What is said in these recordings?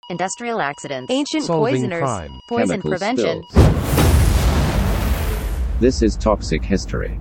industrial accidents, ancient solving poisoners, crime, poison chemical prevention. spills. This is Toxic History.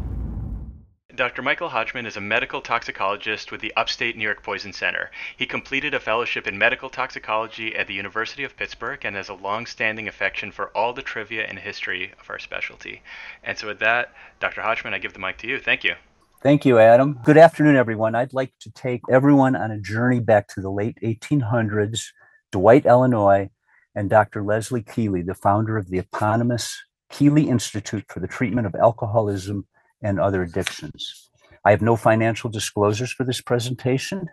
Dr. Michael Hodgman is a medical toxicologist with the Upstate New York Poison Center. He completed a fellowship in medical toxicology at the University of Pittsburgh and has a long-standing affection for all the trivia and history of our specialty. And so with that, Dr. Hodgman, I give the mic to you. Thank you. Thank you, Adam. Good afternoon, everyone. I'd like to take everyone on a journey back to the late 1800s, Dwight, Illinois, and Dr. Leslie Keeley, the founder of the eponymous Keeley Institute for the Treatment of Alcoholism and Other Addictions. I have no financial disclosures for this presentation.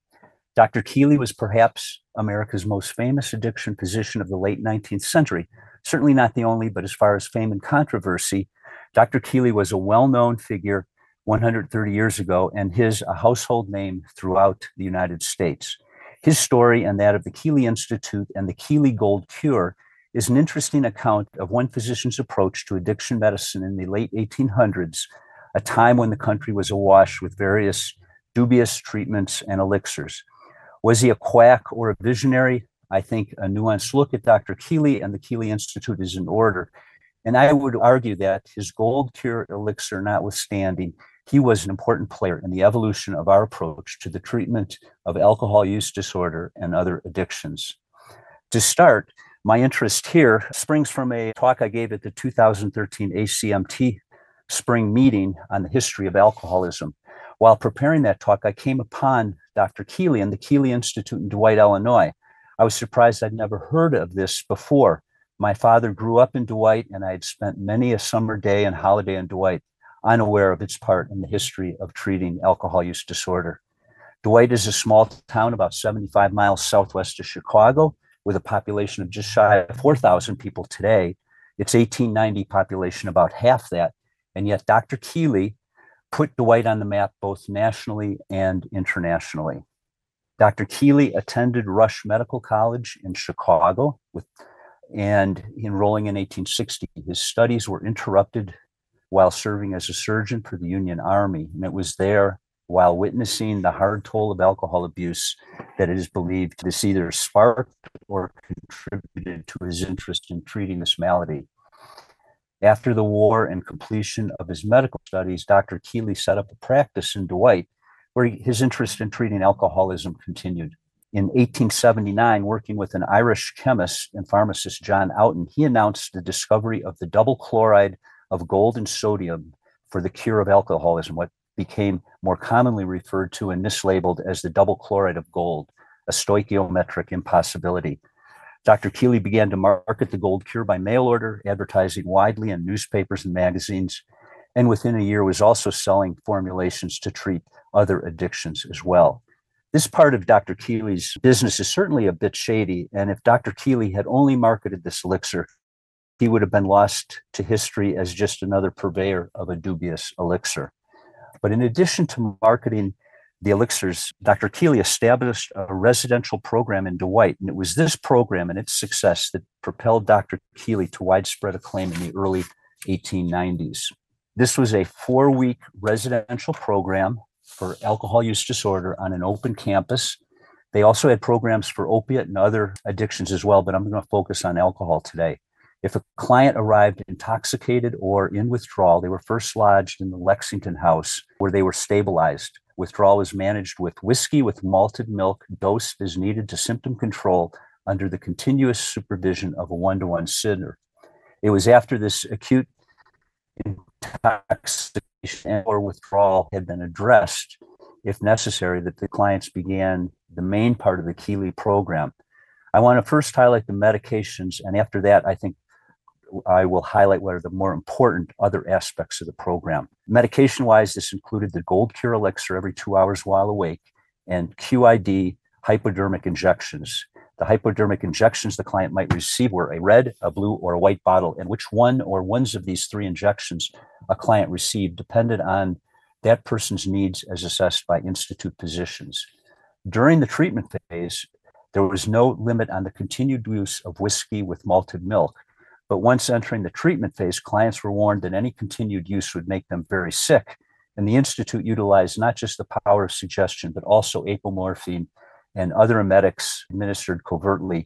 Dr. Keeley was perhaps America's most famous addiction physician of the late 19th century. Certainly not the only, but as far as fame and controversy, Dr. Keeley was a well-known figure 130 years ago, and a household name throughout the United States. His story and that of the Keeley Institute and the Keeley Gold Cure is an interesting account of one physician's approach to addiction medicine in the late 1800s, a time when the country was awash with various dubious treatments and elixirs. Was he a quack or a visionary? I think a nuanced look at Dr. Keeley and the Keeley Institute is in order. And I would argue that his gold cure elixir notwithstanding, he was an important player in the evolution of our approach to the treatment of alcohol use disorder and other addictions. To start, my interest here springs from a talk I gave at the 2013 ACMT spring meeting on the history of alcoholism. While preparing that talk, I came upon Dr. Keeley and the Keeley Institute in Dwight, Illinois. I was surprised I'd never heard of this before. My father grew up in Dwight, and I had spent many a summer day and holiday in Dwight, unaware of its part in the history of treating alcohol use disorder. Dwight is a small town about 75 miles southwest of Chicago, with a population of just shy of 4,000 people today. Its 1890 population, about half that. And yet Dr. Keeley put Dwight on the map both nationally and internationally. Dr. Keeley attended Rush Medical College in Chicago and enrolling in 1860. His studies were interrupted while serving as a surgeon for the Union Army. And it was there, while witnessing the hard toll of alcohol abuse, that it is believed this either sparked or contributed to his interest in treating this malady. After the war and completion of his medical studies, Dr. Keeley set up a practice in Dwight, where his interest in treating alcoholism continued. In 1879, working with an Irish chemist and pharmacist, John Oughton, he announced the discovery of the double chloride of gold and sodium for the cure of alcoholism, what became more commonly referred to and mislabeled as the double chloride of gold, a stoichiometric impossibility. Dr. Keeley began to market the gold cure by mail order, advertising widely in newspapers and magazines, and within a year was also selling formulations to treat other addictions as well. This part of Dr. Keeley's business is certainly a bit shady, and if Dr. Keeley had only marketed this elixir, he would have been lost to history as just another purveyor of a dubious elixir. But in addition to marketing the elixirs, Dr. Keeley established a residential program in Dwight, and it was this program and its success that propelled Dr. Keeley to widespread acclaim in the early 1890s. This was a 4-week residential program for alcohol use disorder on an open campus. They also had programs for opiate and other addictions as well, but I'm going to focus on alcohol today. If a client arrived intoxicated or in withdrawal, they were first lodged in the Lexington House, where they were stabilized. Withdrawal was managed with whiskey with malted milk, dosed as needed to symptom control under the continuous supervision of a 1-to-1 sitter. It was after this acute intoxication or withdrawal had been addressed, if necessary, that the clients began the main part of the Keeley program. I want to first highlight the medications, and after that, I think I will highlight what are the more important other aspects of the program. Medication-wise, this included the Gold Cure elixir every 2 hours while awake and QID hypodermic injections. The hypodermic injections the client might receive were a red, a blue, or a white bottle, and which one or ones of these 3 injections a client received depended on that person's needs as assessed by institute physicians. During the treatment phase, there was no limit on the continued use of whiskey with malted milk. But once entering the treatment phase, clients were warned that any continued use would make them very sick. And the Institute utilized not just the power of suggestion, but also apomorphine and other emetics administered covertly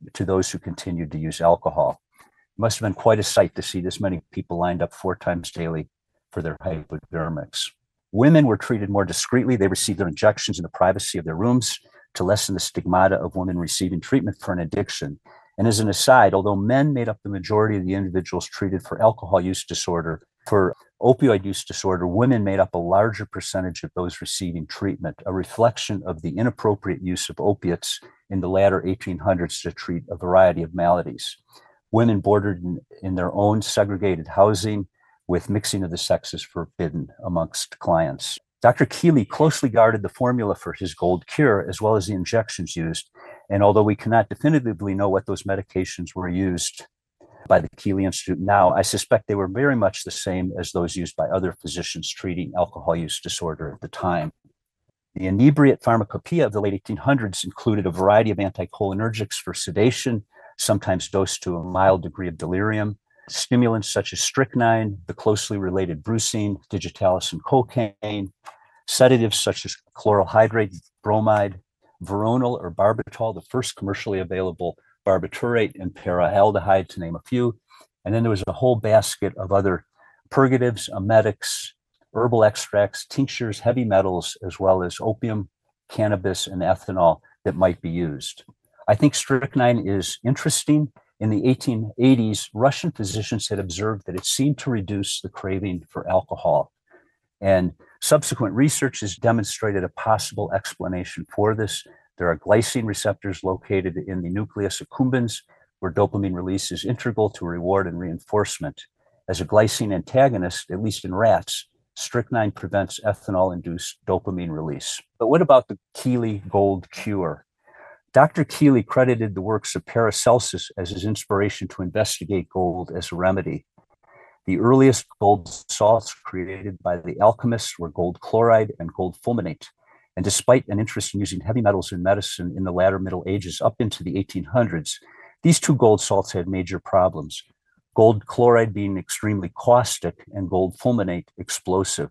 to those who continued to use alcohol. It must have been quite a sight to see this many people lined up 4 times daily for their hypodermics. Women were treated more discreetly. They received their injections in the privacy of their rooms to lessen the stigmata of women receiving treatment for an addiction. And as an aside, although men made up the majority of the individuals treated for alcohol use disorder, for opioid use disorder, women made up a larger percentage of those receiving treatment, a reflection of the inappropriate use of opiates in the latter 1800s to treat a variety of maladies. Women boarded in their own segregated housing, with mixing of the sexes forbidden amongst clients. Dr. Keeley closely guarded the formula for his gold cure, as well as the injections used. And although we cannot definitively know what those medications were used by the Keeley Institute now, I suspect they were very much the same as those used by other physicians treating alcohol use disorder at the time. The inebriate pharmacopoeia of the late 1800s included a variety of anticholinergics for sedation, sometimes dosed to a mild degree of delirium, stimulants such as strychnine, the closely related brucine, digitalis, and cocaine, sedatives such as chloral hydrate, bromide, veronal or barbitol, the first commercially available barbiturate, and paraaldehyde, to name a few. And then there was a whole basket of other purgatives, emetics, herbal extracts, tinctures, heavy metals, as well as opium, cannabis, and ethanol that might be used. I think strychnine is interesting. In the 1880s, Russian physicians had observed that it seemed to reduce the craving for alcohol. And subsequent research has demonstrated a possible explanation for this. There are glycine receptors located in the nucleus accumbens, where dopamine release is integral to reward and reinforcement. As a glycine antagonist, at least in rats, strychnine prevents ethanol-induced dopamine release. But what about the Keeley Gold Cure? Dr. Keeley credited the works of Paracelsus as his inspiration to investigate gold as a remedy. The earliest gold salts created by the alchemists were gold chloride and gold fulminate. And despite an interest in using heavy metals in medicine in the latter Middle Ages up into the 1800s, these 2 gold salts had major problems, gold chloride being extremely caustic and gold fulminate explosive.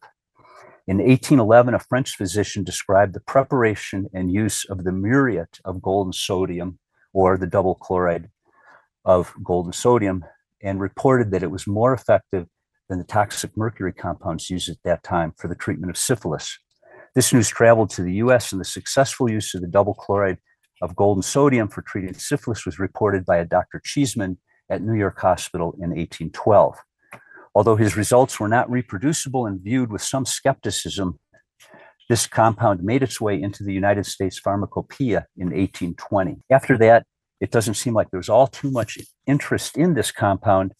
In 1811, a French physician described the preparation and use of the muriate of gold and sodium, or the double chloride of gold and sodium, and reported that it was more effective than the toxic mercury compounds used at that time for the treatment of syphilis. This news traveled to the US, and the successful use of the double chloride of gold and sodium for treating syphilis was reported by a Dr. Cheeseman at New York Hospital in 1812. Although his results were not reproducible and viewed with some skepticism, this compound made its way into the United States Pharmacopoeia in 1820. After that, it doesn't seem like there was all too much interest in this compound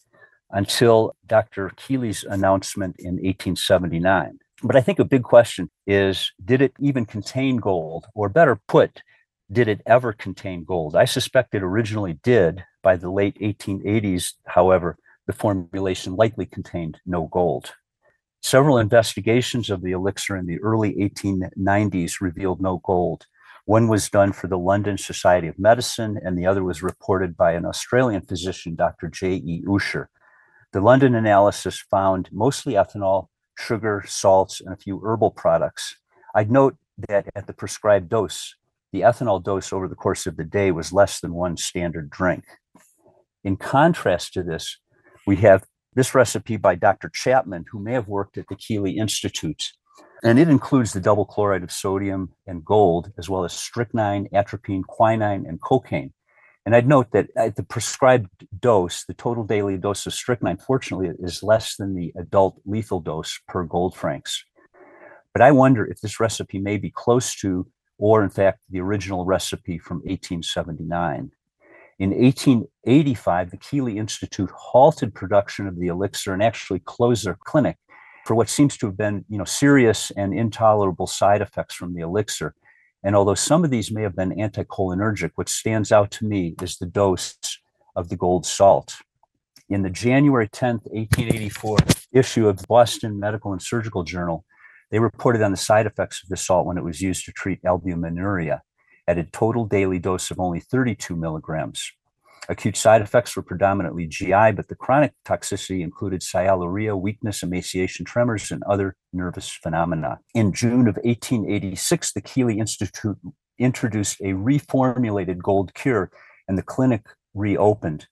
until Dr. Keeley's announcement in 1879. But I think a big question is, did it even contain gold? Or better put, did it ever contain gold? I suspect it originally did. By the late 1880s, however, the formulation likely contained no gold. Several investigations of the elixir in the early 1890s revealed no gold. One was done for the London Society of Medicine, and the other was reported by an Australian physician, Dr. J.E. Usher. The London analysis found mostly ethanol, sugar, salts, and a few herbal products. I'd note that at the prescribed dose, the ethanol dose over the course of the day was less than 1 standard drink. In contrast to this, we have this recipe by Dr. Chapman, who may have worked at the Keeley Institute. And it includes the double chloride of sodium and gold, as well as strychnine, atropine, quinine, and cocaine. And I'd note that at the prescribed dose, the total daily dose of strychnine, fortunately, is less than the adult lethal dose per gold francs. But I wonder if this recipe may be close to, or in fact, the original recipe from 1879. In 1885, the Keeley Institute halted production of the elixir and actually closed their clinic for what seems to have been, serious and intolerable side effects from the elixir. And although some of these may have been anticholinergic, what stands out to me is the dose of the gold salt. In the January 10th, 1884 issue of the Boston Medical and Surgical Journal, they reported on the side effects of the salt when it was used to treat albuminuria at a total daily dose of only 32 milligrams. Acute side effects were predominantly GI, but the chronic toxicity included sialuria, weakness, emaciation, tremors, and other nervous phenomena. In June of 1886, the Keeley Institute introduced a reformulated gold cure and the clinic reopened.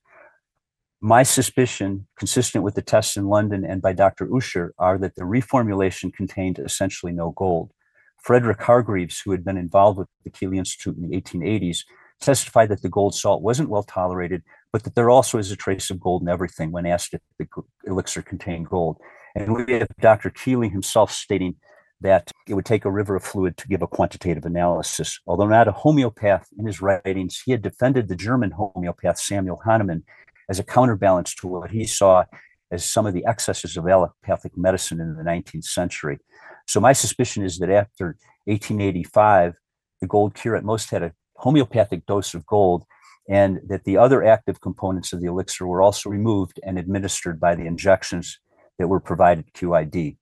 My suspicion, consistent with the tests in London and by Dr. Usher, are that the reformulation contained essentially no gold. Frederick Hargreaves, who had been involved with the Keeley Institute in the 1880s, testified that the gold salt wasn't well tolerated, but that there also is a trace of gold in everything when asked if the elixir contained gold. And we have Dr. Keeley himself stating that it would take a river of fluid to give a quantitative analysis. Although not a homeopath in his writings, he had defended the German homeopath Samuel Hahnemann as a counterbalance to what he saw as some of the excesses of allopathic medicine in the 19th century. So my suspicion is that after 1885, the gold cure at most had a homeopathic dose of gold, and that the other active components of the elixir were also removed and administered by the injections that were provided QID.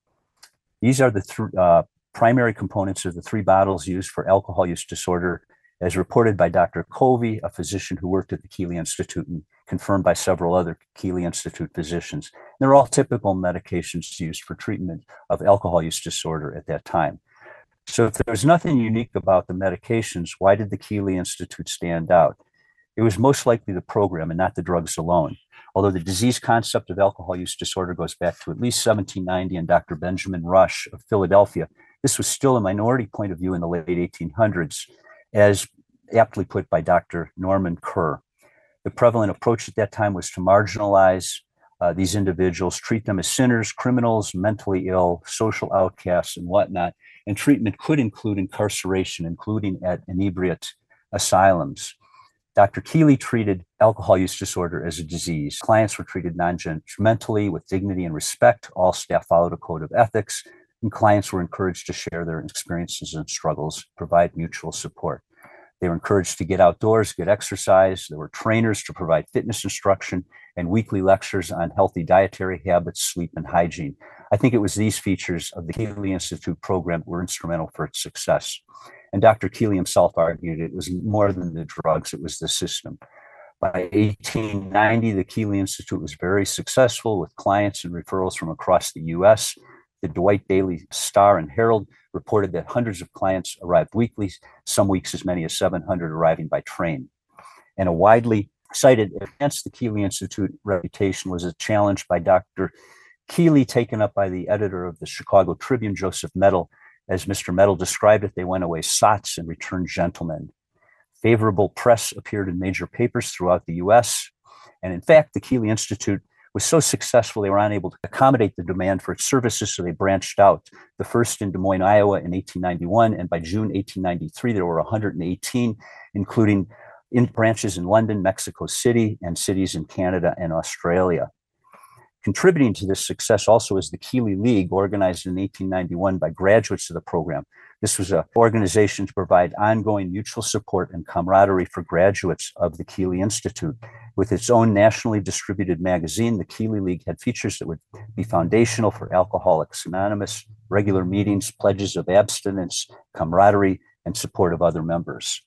These are the primary components of the 3 bottles used for alcohol use disorder, as reported by Dr. Covey, a physician who worked at the Keeley Institute, and confirmed by several other Keeley Institute physicians. They're all typical medications used for treatment of alcohol use disorder at that time. So if there's nothing unique about the medications, why did the Keeley Institute stand out? It was most likely the program and not the drugs alone. Although the disease concept of alcohol use disorder goes back to at least 1790 and Dr. Benjamin Rush of Philadelphia, this was still a minority point of view in the late 1800s, as aptly put by Dr. Norman Kerr. The prevalent approach at that time was to marginalize these individuals, treat them as sinners, criminals, mentally ill, social outcasts, and whatnot. And treatment could include incarceration, including at inebriate asylums. Dr. Keeley treated alcohol use disorder as a disease. Clients were treated non-judgmentally with dignity and respect. All staff followed a code of ethics, and clients were encouraged to share their experiences and struggles, provide mutual support. They were encouraged to get outdoors, get exercise. There were trainers to provide fitness instruction and weekly lectures on healthy dietary habits, sleep, and hygiene. I think it was these features of the Keeley Institute program that were instrumental for its success. And Dr. Keeley himself argued it was more than the drugs, it was the system. By 1890, the Keeley Institute was very successful with clients and referrals from across the US. The Dwight Daily Star and Herald reported that hundreds of clients arrived weekly, some weeks as many as 700 arriving by train. And a widely cited against the Keeley Institute reputation was a challenge by Dr. Keeley taken up by the editor of the Chicago Tribune, Joseph Mettle. As Mr. Mettle described it, they went away sots and returned gentlemen. Favorable press appeared in major papers throughout the US. And in fact, the Keeley Institute was so successful, they were unable to accommodate the demand for its services, so they branched out. The first in Des Moines, Iowa in 1891, and by June 1893, there were 118, including in branches in London, Mexico City, and cities in Canada and Australia. Contributing to this success also is the Keeley League, organized in 1891 by graduates of the program. This was an organization to provide ongoing mutual support and camaraderie for graduates of the Keeley Institute. With its own nationally distributed magazine, the Keeley League had features that would be foundational for Alcoholics Anonymous, regular meetings, pledges of abstinence, camaraderie, and support of other members.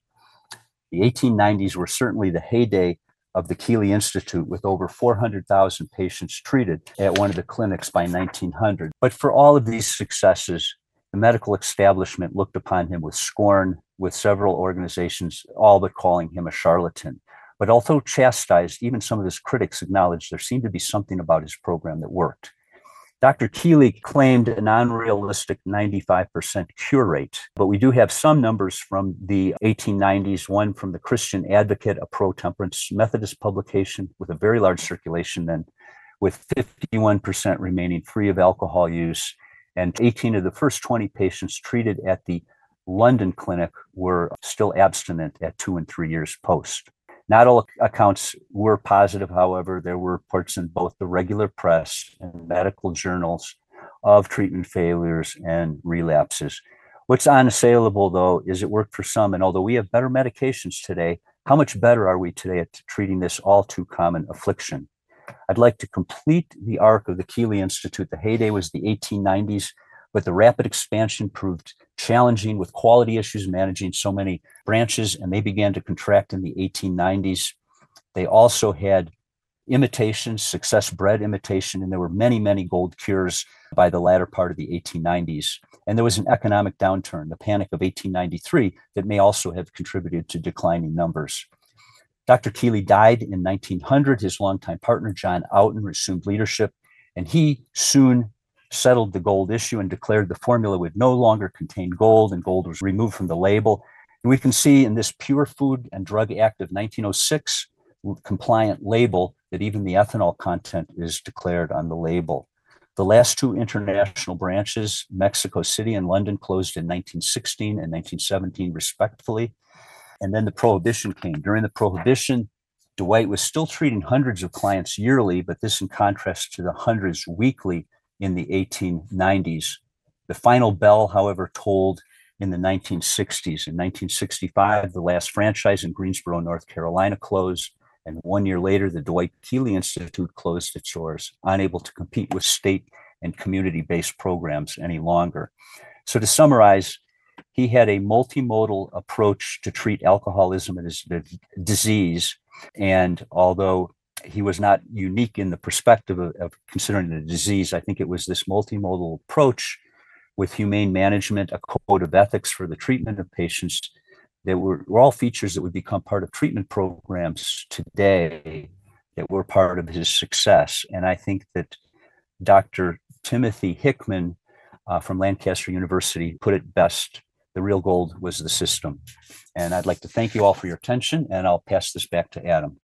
The 1890s were certainly the heyday of the Keeley Institute, with over 400,000 patients treated at one of the clinics by 1900. But for all of these successes, the medical establishment looked upon him with scorn, with several organizations all but calling him a charlatan. But although chastised, even some of his critics acknowledged there seemed to be something about his program that worked. Dr. Keeley claimed an unrealistic 95% cure rate, but we do have some numbers from the 1890s, one from the Christian Advocate, a pro-temperance Methodist publication with a very large circulation then, with 51% remaining free of alcohol use, and 18 of the first 20 patients treated at the London clinic were still abstinent at 2 and 3 years post. Not all accounts were positive, however. There were reports in both the regular press and medical journals of treatment failures and relapses. What's unassailable, though, is it worked for some. And although we have better medications today, how much better are we today at treating this all too common affliction? I'd like to complete the arc of the Keeley Institute. The heyday was the 1890s, but the rapid expansion proved challenging with quality issues managing so many branches, and they began to contract in the 1890s. They also had imitations, success bred imitation, and there were many, many gold cures by the latter part of the 1890s. And there was an economic downturn, the Panic of 1893, that may also have contributed to declining numbers. Dr. Keeley died in 1900. His longtime partner, John Oughton, resumed leadership, and he soon settled the gold issue and declared the formula would no longer contain gold, and gold was removed from the label. And we can see in this Pure Food and Drug Act of 1906 compliant label that even the ethanol content is declared on the label. The last two international branches, Mexico City and London, closed in 1916 and 1917, respectively. And then the Prohibition came. During the Prohibition, Dwight was still treating hundreds of clients yearly, but this in contrast to the hundreds weekly in the 1890s. The final bell, however, tolled in the 1960s. In 1965, the last franchise in Greensboro, North Carolina closed. And 1 year later, the Dwight Keeley Institute closed its doors, unable to compete with state and community-based programs any longer. So to summarize, he had a multimodal approach to treat alcoholism as a disease. And although he was not unique in the perspective of considering the disease, I think it was this multimodal approach with humane management, a code of ethics for the treatment of patients that were all features that would become part of treatment programs today that were part of his success. And I think that Dr. Timothy Hickman from Lancaster University put it best. The real gold was the system. And I'd like to thank you all for your attention, and I'll pass this back to Adam.